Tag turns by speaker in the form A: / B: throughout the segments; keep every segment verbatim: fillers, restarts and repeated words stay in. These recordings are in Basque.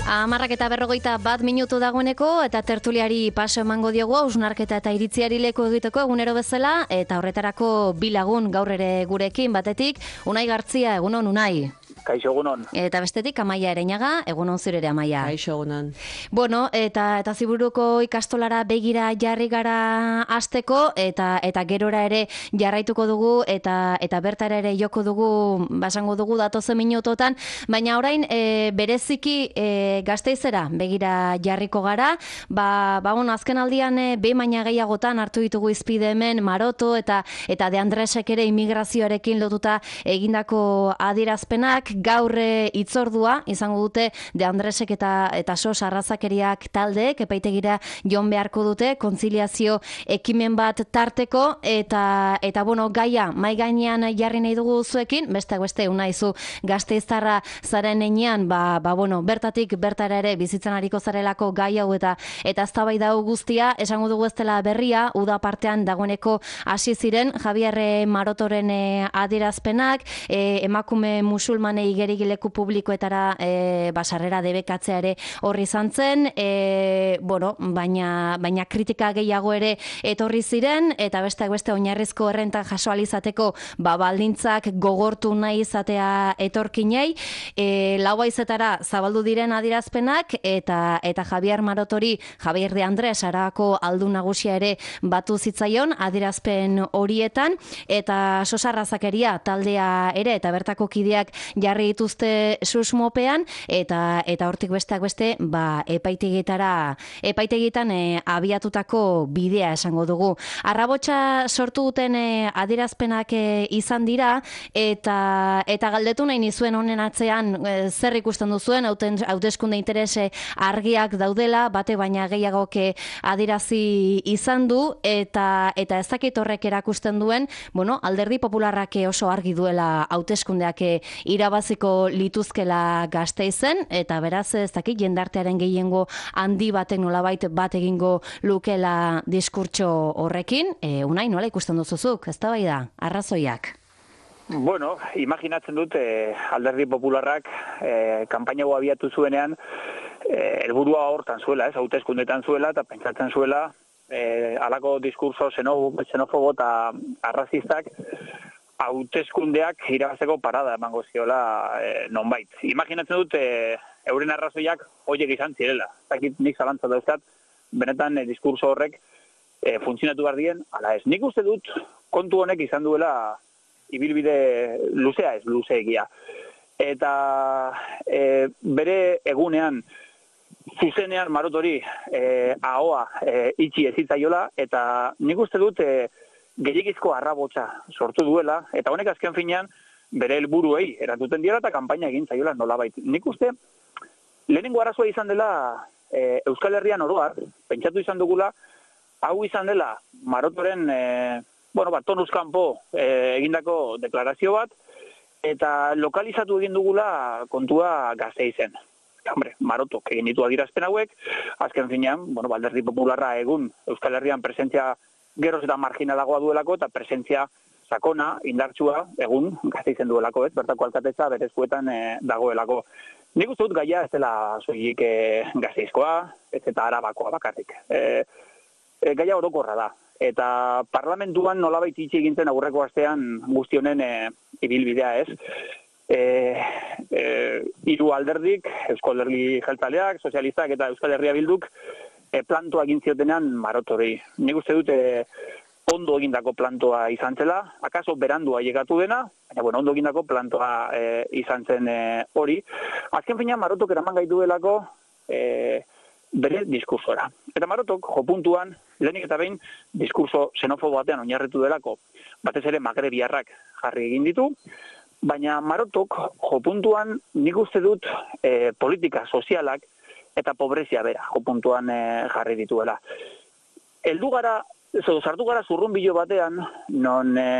A: Amarrak eta berrogeita bat minutu dagoeneko eta tertuliari paso emango diogu hausnarketa eta iritziari leku egiteko egunero bezala eta horretarako bi lagun gaur ere gurekin batetik Unai Gartzia, egunon Unai.
B: Kaixo egunon.
A: Eta bestetik Amaia Ereñaga, egunon zure ere Amaia.
C: Kaixo egunon.
A: Bueno, eta eta ziburuko ikastolara begira jarri gara hasteko eta eta gerora ere jarraituko dugu eta eta bertara ere joko dugu, basango dugu datozen minutotan, baina orain e, bereziki e, Gasteizera begira jarriko gara, ba ba bueno, azken aldian e, behin baina gehiagotan hartu ditugu izpide hemen Maroto eta eta De Andresek ere immigrazioarekin lotuta egindako adierazpenak. Gaur hitzordua izango dute De Andresek eta eta Sos Arrazakeriak taldeek epaitegira jon beharko dute kontziliazio ekimen bat tarteko eta eta bueno, gaia mai gainean jarri nahi dugu zuekin, besteak beste Unaizu Gasteiztarra zaren heinean, ba ba bueno, bertatik bertara ere bizitzen ariko zarelako gai hau eta eta eztabaida hau guztia esango dugu ez dela berria, uda partean dagoeneko hasi ziren Javier Marotoren adierazpenak, e, emakume musulmanei igerigileku publikoetara e, basarrera debekatzea ere horri izan zen, e, bueno, baina, baina kritika gehiago ere etorri ziren, eta besteak beste oinarrizko errenta jaso alizateko ba, baldintzak gogortu nahi izatea etorkinei, e, lau haizetara zabaldu diren adierazpenak, eta eta Javier Marotori, Javier de Andres Arako aldu nagusia ere batu zitzaion adierazpen horietan, eta Sos Arrazakeria taldea ere, eta bertako kideak jarri dituzte susmopean eta eta hortik besteak beste ba epaitegietara epaitegitan e, abiatutako bidea esango dugu. Arrabotsa sortu duten e, adierazpenak e, izan dira eta eta galdetu nahi nizuen honen atzean e, zer ikusten duzuen hauten hauteskunde interese argiak daudela bate baina gehiagoke adierazi izan du eta eta ez dakit horrek erakusten duen, bueno, Alderdi Popularrak oso argi duela hauteskundeak irabaziko lituzkela Gasteizen eta beraz ez dakit jendartearen gehiengo handi batek nolabait bat egingo lukela diskurtso horrekin. E, Unai, nola ikusten duzuzuk? Eztabaida, arrazoiak.
B: Bueno, imaginatzen dut eh, Alderdi Popularrak eh, kanpaina hau abiatu zuenean eh, helburua hortan zuela, ez, hauteskundetan zuela eta pentsatzen zuela eh, halako diskurso xenofobo eta arrazistak hauteskundeak irabazteko parada emango ziola e, nonbait. Imaginatzen dut e, euren arrazoiak horiek izan zirela. Zakit nik zalantza dauzkat, benetan e, diskurso horrek e, funtzionatu behar dien, ala ez. Nik uste dut kontu honek izan duela ibilbide luzea ez, luzeegia. Eta e, bere egunean, zuzenean Marotori e, ahoa e, itxi ezitzaiola, eta nik uste dut e, gehiagizko arrabotsa sortu duela, eta honek azken finean bere helburuei eratuten dira eta kanpaina egin zaiola nolabait. Nik uste, lehenengo arazoa izan dela e, Euskal Herrian oroar, pentsatu izan dugula, hau izan dela Marotoren e, bueno, bat, tonuz kanpo e, egindako deklarazio bat, eta lokalizatu egin dugula kontua Gasteizen. Hombre, Marotok egin ditu adierazpen hauek, azken finean, bueno, Alderdi Popularra egun Euskal Herrian presentzia geroz eta marginalagoa duelako eta presentzia sakona, indartsua, egun Gasteizen duelako, ez, bertako alkatetza bere eskuetan e, dagoelako. Nik uste dut gaia ez dela soilik e, Gasteizkoa, ez eta Arabakoa bakarrik. E, e, gaia orokorra da. Eta parlamentuan nolabait itxi egintzen aurreko astean guzti honen e, ibilbidea ez. E, e, hiru alderdik, Eusko Alderdi Jeltzaleak, Sozialistak eta Euskal Herria Bilduk, E, plantoa egin ziotenean Marotori. Nik uste dute e, ondo egindako plantoa izan zela, akaso berandua llegatu dena, baina bueno, ondo egindako plantoa e, izan zen e, hori. Azken finean Marotok eraman gaituelako e, bere diskursora. Eta Marotok, jo puntuan, lehenik eta behin, diskurso xenofobo batean oinarritu delako, batez ere magrebiarrak jarri egin ditu, baina Marotok, jo puntuan, nik uste dut e, politika sozialak eta pobrezia bera, jo puntuan e, jarri dituela. Heldu gara, sartu gara zurrunbilo batean, non e,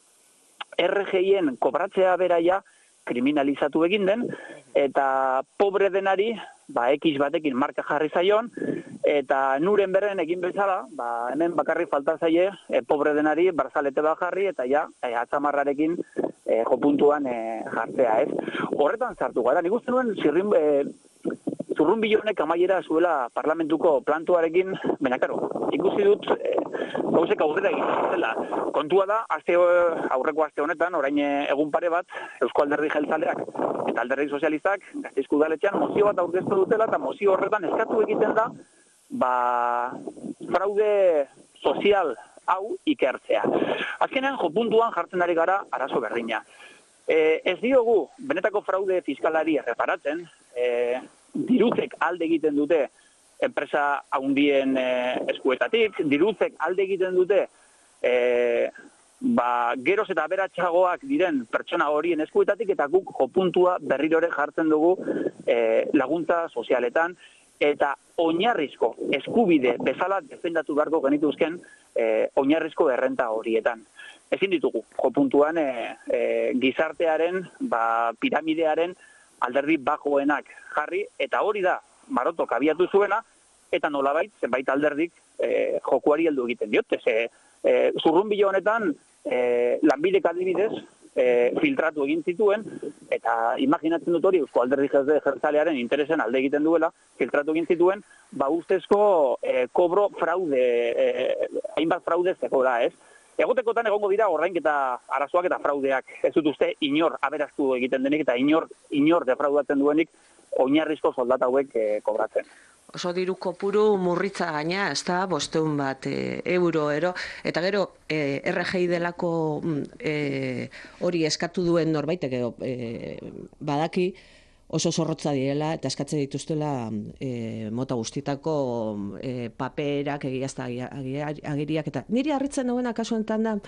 B: R G I-en kobratzea beraia kriminalizatu egin den, eta pobre denari, ba, X batekin marka jarri zaion, eta nuren berren egin bezala, ba, hemen bakarrik falta zaie, e, pobre denari barzalete bat jarri, eta ja, e, atzamarrarekin e, jo puntuan e, jartzea, ez. Horretan sartu gara, nik uste nuen zirrin, e, zurrunbilo honek amaiera zuela parlamentuko plantuarekin, baina karo, ikusi dut e, gauzek aurrera egin zela. Kontua da, aste, aurreko aste honetan, orain egun pare bat, Eusko Alderdi Jeltzaleak eta Alderdi Sozialistak Gasteizko udaletxean mozio bat aurkeztu dutela, eta mozio horretan eskatu egiten da, ba, fraude sozial hau ikertzea. Azkenean, jopuntuan jartzen ari gara arazo berdina. E, ez diogu, benetako fraude fiskalari erreparatzen, e, dirutzek alde egiten dute enpresa handien e, eskuetatik, dirutzek alde egiten dute e, ba, geroz eta aberatsagoak diren pertsona horien eskuetatik, eta guk jopuntua berrirore jartzen dugu e, laguntza sozialetan, eta oinarrizko eskubide bezala defendatu beharko genituzken e, oinarrizko errenta horietan. Ezin ditugu, jopuntuan e, e, gizartearen, ba, piramidearen alderdi bajoenak jarri, eta hori da, Marotok abiatu zuena, eta nolabait, zenbait alderdik e, jokuari heldu egiten diote. Ze, e, zurrunbilo honetan, e, lanbidek adibidez, e, filtratu egin zituen, eta imaginatzen dut hori Eusko Alderdi Jeltzalearen interesen alde egiten duela, filtratu egin zituen, ba ustezko e, kobro fraude, e, hainbat fraude zegoela, ez? Egotekotan egongo dira ordainketa arazoak eta fraudeak. Ez dut uste inor aberastu egiten denik eta inor, inor defraudatzen duenik oinarrizko soldata hauek e, kobratzen.
C: Oso diru kopuru murritza gaina, ez da, bosteun bat e, euro, ero, eta gero e, R G I delako e, hori eskatu duen norbaitek edo e, badaki oso zorrotza direla eta eskatzen dituztela e, mota guztitako e, paperak, egiazta agiriak, eta niri harritzen duena kasu enten da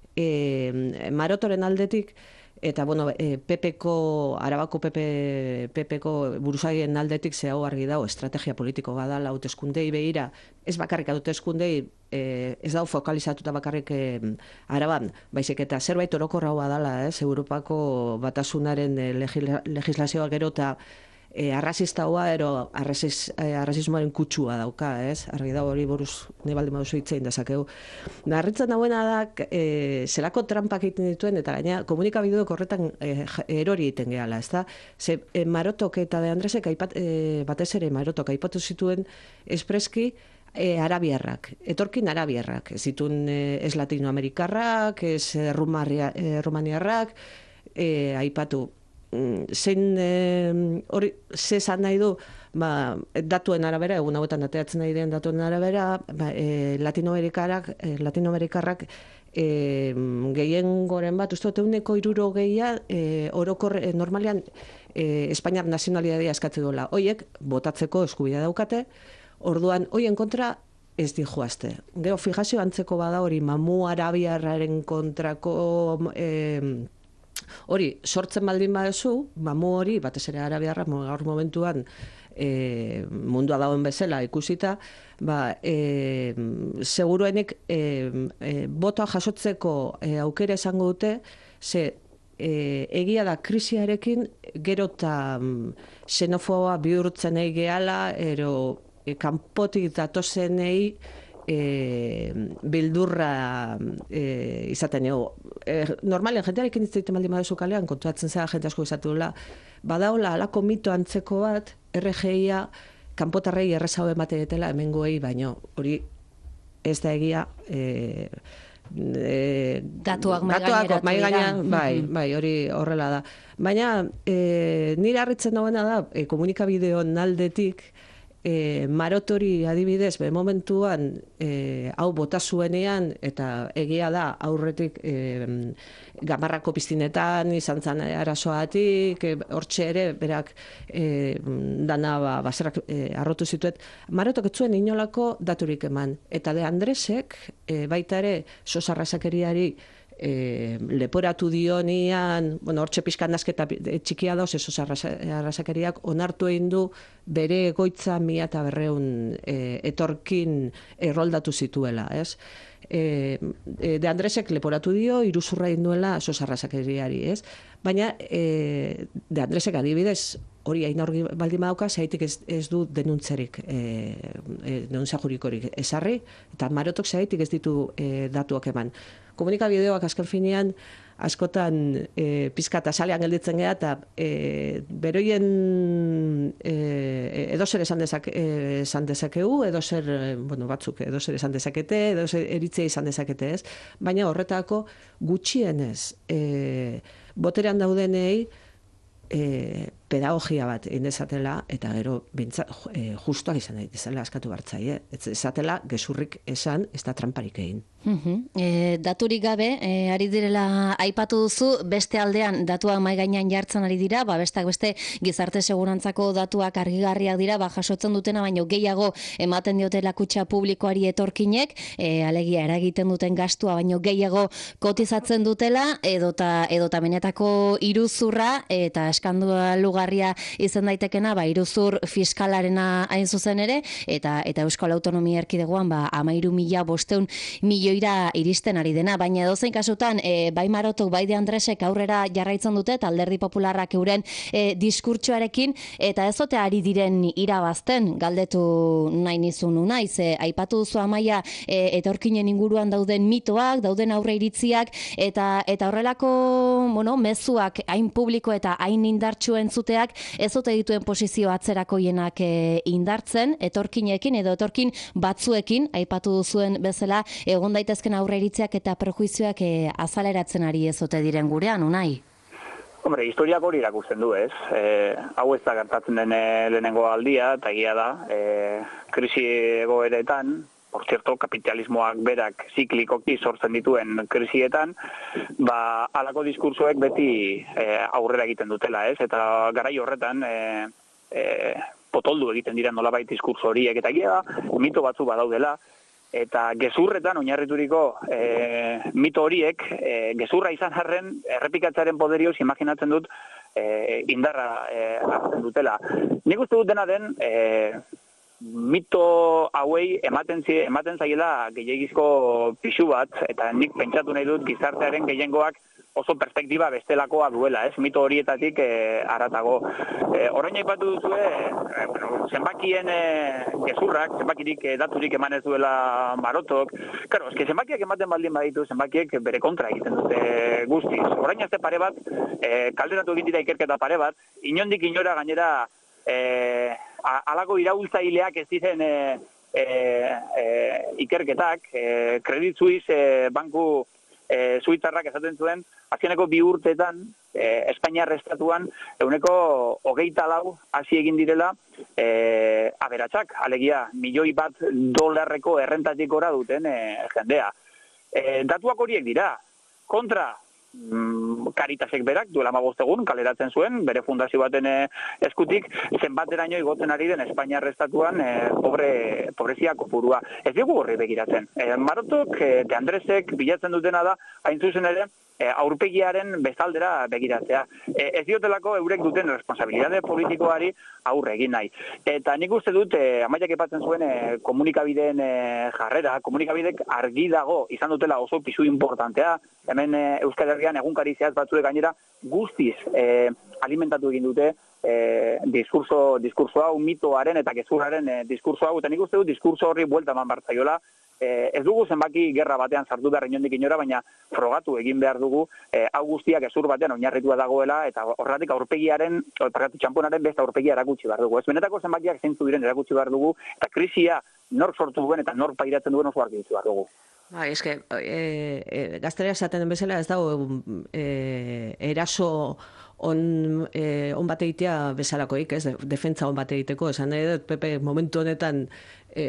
C: e, Marotoren aldetik, eta, bueno, e, P P-ko, Arabako P P, P P-ko buruzaien aldetik ze hau argi dago, estrategia politiko badala hauteskundei begira, ez bakarrik hauteskundei, e, ez dago fokalizatuta bakarrik e, Araban, baizik eta zerbait orokorra badala, ez, Europako batasunaren e, legila, legislazioa gero eta e, arrazista ero arraziz, e, arrazismoaren kutsua dauka, ez? Argi da hori buruz nebaldi maduzu hitzein dezakegu. Narritzen dauena da, e, zelako trampak egiten dituen, eta gaina komunikabideok horretan e, erori egiten gehala, ez da? Ze e, Marotok eta De Andresek aipat, e, batez ere Marotok aipatu zituen espreski e, arabiarrak, etorkin arabiarrak, ez zituen e, ez latinoamerikarrak, ez e, rumaria, e, rumaniarrak, e, aipatu zein hori ze esan nahi du, ba, datuen arabera, egun hauetan ateatzen nahi den datuen arabera, ba, e, latinoamerikarrak, e, latinoamerikarrak e, gehien goren bat, uste dut eguneko iruro gehia, e, orokor, e, normalean e, Espainiar nazionalitatea eskatzen duela. Hoiek, botatzeko eskubidea daukate, orduan, hoien kontra ez di joazte. Gero, fijazio antzeko bada hori, mamu arabiarraren kontrako e, hori, sortzen baldin baduzu, mamu hori, batez ere arabiarra, gaur momentuan e, mundua dagoen bezala ikusita, ba, e, seguruenik e, e, botoa jasotzeko e, aukera esango dute, ze e, egia da krisiarekin gero eta xenofoba bihurtzen egi gehala, ero e, kanpotik datozenei E, bildurra e, izaten ego. E, normalen, jentearekin izteiten baldin baduzu kalean, kontuatzen zera jente asko izateula, badaula alako mito antzeko bat, R G I-a kanpotarrei errezau emate detela hemengoei, baino hori ez da egia e, e,
A: datuak mai
C: gainean, bai, bai, hori horrela da. Baina e, nire harritzen dagoena da, e, komunikabideon aldetik, E, Marotori adibidez, be momentuan e, hau bota zuenean, eta egia da aurretik e, gamarrako piztinetan izan zan arazoatik, hortxe ere berak e, dana ba, baserak e, arrotu zituet, Marotok ez zuen inolako daturik eman. Eta De Andresek e, baita ere sosarrazakeriari E, leporatu dionian, bueno, hortxe pixkan nazketa txikia dauz, esos arrazakeriak onartu egin du bere egoitza mila eta berreun e, etorkin erroldatu zituela, ez? E, De Andresek leporatu dio, iruzurra egin duela esos arrazakeriari, ez? Baina e, De Andresek adibidez hori hain aurgi baldin badauka, zehaitik ez, ez du denuntzerik, e, e, denuntza jurikorik esarri, eta Marotok zehaitik ez ditu e, datuak eman. Komunikabideoak azken finean, askotan e, pizka eta salean gelditzen geha, eta e, beroien e, edozer esan, dezak, e, esan dezakegu, edozer, bueno, batzuk edozer esan dezakete, edozer eritzea izan dezakete ez, baina horretako gutxienez e, boterean daudenei e, pedagogia bat indezatela, eta gero bintzat, e, justuak izan daitezela askatu bartzaie, ez esatela gezurrik esan, ez da tramparik egin.
A: Uhum. E, daturik gabe, e, ari direla aipatu duzu, beste aldean datuak mai gainean jartzen ari dira, ba, bestak beste gizarte segurantzako datuak argigarriak dira, ba, jasotzen dutena, baino gehiago ematen diotela kutxa publikoari etorkinek, e, alegia eragiten duten gastua, baino gehiago kotizatzen dutela, edota, edota benetako iruzurra, eta eskandalugarria izan daitekena, ba, iruzur fiskalarena hain zuzen ere, eta, eta Euskal Autonomia Erkidegoan, ba, amairu mila bosteun milioi iristen ari dena, baina edozein kasutan e, bai Marotok, bai De Andresek aurrera jarraitzen dute, eta Alderdi Popularrak euren e, diskurtsoarekin, eta ez ote ari diren irabazten, galdetu nahi nizun naiz, e, aipatu duzu Amaia, e, etorkinen inguruan dauden mitoak, dauden aurre iritziak, eta eta horrelako, bueno, mezuak hain publiko eta hain indartsu entzuteak, ez ote dituen posizio atzerakoienak e, indartzen, etorkinekin edo etorkin batzuekin, aipatu duzuen bezala, egon daitezken aurre iritziak eta prejuizioak e, azaleratzen ari ez ote diren gurean, Unai?
B: Hombre, historiak hori irakusten du, ez? E, hau ez da gertatzen den lehenengo aldia, eta egia da, e, krisi egoeretan, por cierto, kapitalismoak berak ziklikoki sortzen dituen krisietan, ba, halako diskursoek beti e, aurrera egiten dutela, ez? Eta garai horretan, e, e, potoldu egiten dira nolabait diskurso horiek, eta egia da, mito batzu badaudela, eta gezurretan oinarrituriko e, mito horiek, e, gezurra izan arren, errepikatzaren poderioz imaginatzen dut e, indarra e, hartzen dutela. Nik uste dut dena den, e, mito hauei ematen, ematen zaiela gehiagizko pixu bat, eta nik pentsatu nahi dut gizartearen gehiengoak oso perspektiba bestelakoa duela, ez? Mito horietatik e, aratago. E, orain aipatu duzue, e, bueno, zenbakien e, gezurrak, zenbakirik e, daturik eman ez duela Marotok. Claro, eske zenbakiak ematen baldin baditu, zenbakiek bere kontra egiten dute guztiz. Orain azte pare bat, e, kalderatu egin dira ikerketa pare bat, inondik inora gainera e, alako iraultzaileak ez diren e, e, e, ikerketak, e, Credit Suisse e, banku E, Suitzarrak esaten zuen, azkeneko bi urteetan, e, Espainiar estatuan, euneko hogeita lau hasi egin direla e, aberatsak, alegia, milioi bat dolarreko errentatik gora duten e, jendea. E, datuak horiek dira, kontra, mm, Caritasek berak, duela hamabost egun, kaleratzen zuen, bere fundazio baten e, eskutik, zenbateraino igotzen ari den Espainiar estatuan e, pobre, pobrezia kopurua. Ez dugu horri begiratzen. E, Marotok, e, De Andresek bilatzen dutena da, hain zuzen ere, e, aurpegiaren bezaldera begiratzea. E, ez diotelako eurek duten responsabilitate politikoari aurre egin nahi. Eta nik uste dut, e, Amaiak epatzen zuen e, komunikabideen e, jarrera, komunikabidek argi dago izan dutela oso pisu importantea, hemen e, Euskal Herrian egunkari zehaz batzuek gainera guztiz e, alimentatu egin dute e, diskurso, diskurso hau, mitoaren eta gezurraren e, diskurso hau, eta nik uste dut diskurso horri buelta eman bartzaiola. E, ez dugu zenbaki gerra batean sartu behar inondik inora, baina frogatu egin behar dugu e, hau guztiak gezur batean oinarritua dagoela, eta horretik aurpegiaren, parkatu txamponaren beste aurpegia erakutsi behar dugu. Ez benetako zenbakiak zeintzu diren erakutsi behar dugu, eta krisia nor sortu duen eta nor pairatzen duen oso argi ditzu behar dugu.
C: Ba, eske, e, e, gaztelera esaten den bezala ez dago e, eraso on, e, on bat egitea bezalakoik, ez, defentza on bat egiteko, esan nahi dut, Pepe, momentu honetan e,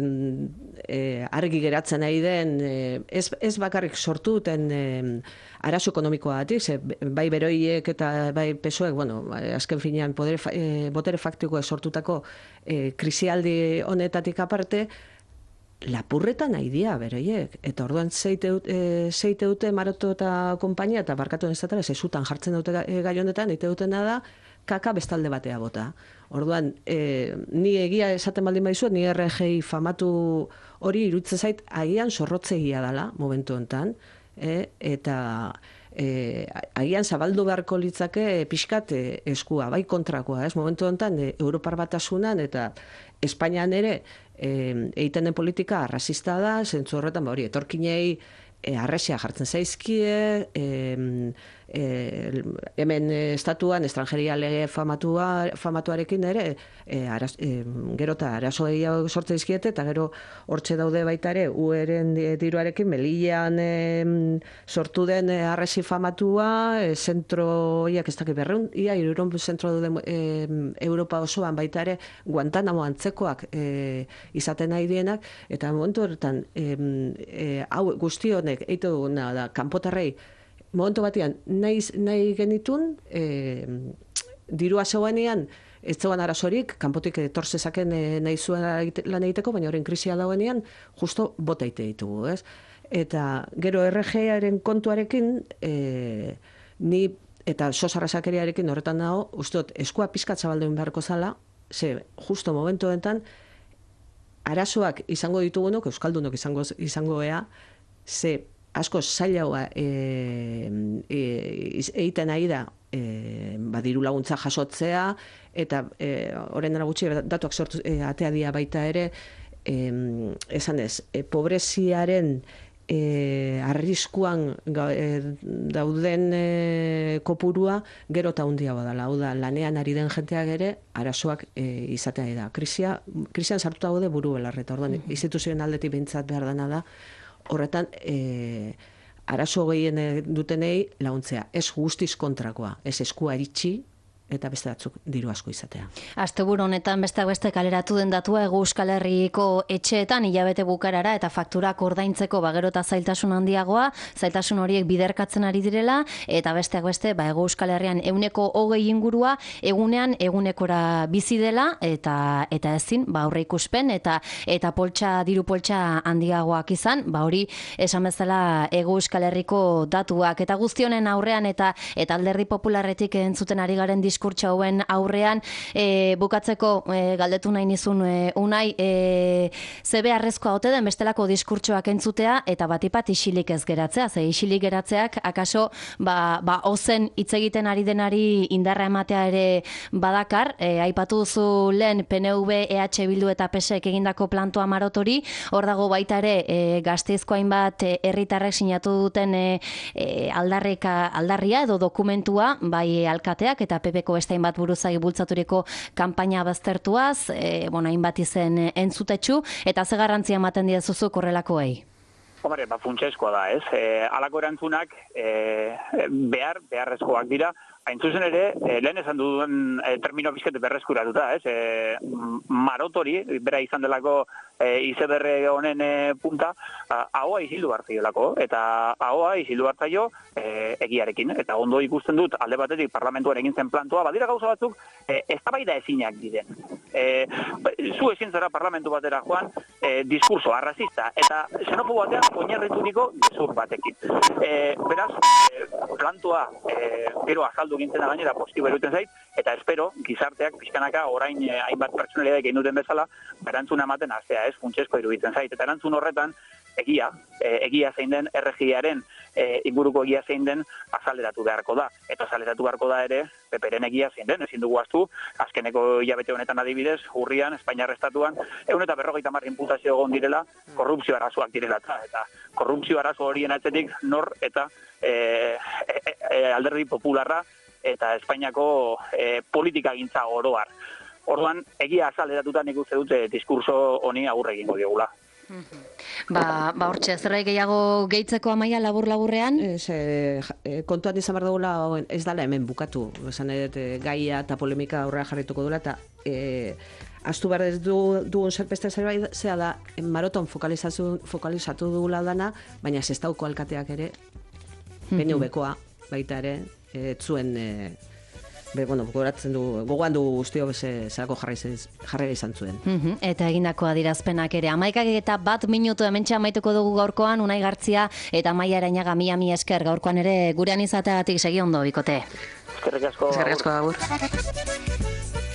C: e, argi geratzen nahi den, e, ez, ez bakarrik sortu duten e, arazo ekonomikoa batik, ze, bai beroiek eta bai pesoek, bueno, azken finean poder, e, botere faktikoek sortutako e, krisialdi honetatik aparte, lapurreta nahi dia, beroiek. Eta orduan zeite, e, zeite dute Maroto eta konpainia, eta barkatu nezatela, zezutan jartzen dute gai honetan, ite dutena da, kaka bestalde batea bota. Orduan, e, ni egia esaten baldin baizuet, ni R G I famatu hori iruditzen zait, agian zorrotzegia dela, momentu honetan, e, eta e, agian zabaldu beharko litzake pixkat e, eskua, bai kontrakoa, ez? Momentu honetan, e, Europar Batasunan eta Espainian ere e, egiten den politika rasista da, zentzu horretan, ba hori, etorkinei e, arresia jartzen zaizkie, e, e, hemen estatuan estrangeria lege famatua, famatuarekin ere e, araz, e, gero eta arazoei sortzen dizkiete, eta gero hortxe daude baita ere ueren diruarekin Melillan e, sortu den e, arresi famatua, e, zentro iak ez dakit berreun, ia iruron zentro duden e, Europa osoan baita ere Guantanamo antzekoak e, izaten nahi dienak, eta momentu horretan e, e, hau guzti honek eitu duguna da kanpotarrei momentu batean nahi, nahi genitun e, dirua zeuenean ez zegoen arazorik, kanpotik etor zezaken e, nahi zuen lan egiteko, baina horren krisia dagoenean justo bota ite ditugu, ez? Eta gero R G-aren kontuarekin e, ni eta sosarrasakeriarekin horretan dago, uste dut, eskua pizkat zabalduen beharko zala, ze justo momentu honetan arazoak izango ditugunok, euskaldunok izango, izango ea, ze asko zailagoa e, e, egiten nahi da e, badiru laguntza jasotzea, eta e, horren dara gutxi datuak sortu, e, atea dia baita ere, e, esan ez, e, pobreziaren e, arriskuan e, dauden e, kopurua gero eta hundia badala, hau da, lanean ari den jenteak ere arazoak e, izatea da. Krisia, krisian sartuta gaude buru belarreta, orduan, mm-hmm. instituzioen aldetik behintzat behar dana da, horretan, e, arazo gehien dutenei laguntzea. Ez guztiz kontrakoa, ez eskua eritxi, eta beste batzuk diru asko izatea.
A: Asteburu honetan besteak beste kaleratu den datua Hego Euskal Herriko etxeetan hilabete bukarara eta fakturak ordaintzeko bagero eta zailtasun handiagoa, zailtasun horiek biderkatzen ari direla, eta besteak beste ba, Hego Euskal Herrian ehuneko hogei ingurua egunean egunekora bizi dela, eta eta ezin ba aurre ikuspen eta eta poltsa diru poltsa handiagoak izan, ba hori esan bezala Hego Euskal Herriko datuak, eta guzti honen aurrean eta eta Alderdi Popularretik entzuten ari garen diskurtso hauen aurrean, e, bukatzeko e, galdetu nahi nizun e, unai, e, ze beharrezkoa ote den bestelako diskurtsoak entzutea eta batipat isilik ez geratzea, ze isilik geratzeak akaso ba, ba ozen hitz egiten ari denari indarra ematea ere badakar, e, aipatu duzu lehen P N V, E H Bildu eta P S ek egindako plantoa marotori, hor dago baita ere e, Gasteizko hainbat herritarrek sinatu duten e, e, aldarrika, aldarria edo dokumentua, bai alkateak eta P P ko beste hainbat buruzagi bultzaturiko kanpaina baztertuaz, e, bueno, hainbat izen entzutetsu, eta ze garrantzia ematen diezuzu korrelakoei?
B: Hombre, ba, funtsezkoa da, ez? E, alako erantzunak e, behar, beharrezkoak dira, hain zuzen ere, e, lehen esan duen e, termino bizkete berreskuratuta, ez? E, marotori, bera izan delako e, izeberre honen e, punta, ahoa isildu hartzailako, eta ahoa isildu hartzaio e, egiarekin. Eta ondo ikusten dut, alde batetik parlamentuan egin zen plantoa, badira gauza batzuk, e, eztabaida ezinak diren. E, zu ezin zara parlamentu batera joan, e, diskurso arrazista, eta xenofobo batean oinarrituriko gezur batekin. E, beraz, e, plantoa e, gero azaldu gintzen da gainera positibo eruten zait, eta espero, gizarteak pixkanaka orain eh, hainbat pertsonalidad egin duten bezala, erantzuna ematen hastea, ez, funtsezko iruditzen zait. Eta erantzun horretan, egia, e, egia zein den, R G-aren e, inguruko egia zein den, azaleratu beharko da. Eta azaleratu beharko da ere, P P-ren egia zein den, ezin dugu aztu, azkeneko hilabete honetan adibidez, urrian, Espainiar estatuan, ehun eta berrogeita hamar inputazio egon direla, korrupzio arazoak direla, eta korrupzio arazo horien atzetik nor eta e, e, e, Alderdi Popularra eta Espainiako e, politikagintza oroar. Orduan, egia azaleratuta nik uste dute diskurso honi aurre egingo diogula.
A: Ba, ba hortxe, zerbait gehiago gehitzeko Amaia labur-laburrean?
C: Ez, e, kontuan izan behar dugula ez dala hemen bukatu. Esan edo gaia eta polemika aurrera jarrituko dula, eta e, astu behar ez du, dugun zerpeste zerbait, zera da, maroton fokalizatu, fokalizatu dugula dana, baina Sestauko alkateak ere, P N V-koa baita ere, ez zuen... E, Be, bueno, gogoratzen du, gogoan du guztio beze zelako jarri izan zuen.
A: Mm-hmm. Eta egindako adirazpenak ere. Amaikak eta bat minutu hementxe amaituko dugu gaurkoan, Unai Gartzia eta Amaia Arainaga mila mi esker gaurkoan ere gurean izateagatik segi ondo, bikote.
B: Eskerrik asko.
C: Eskerrik asko, agur.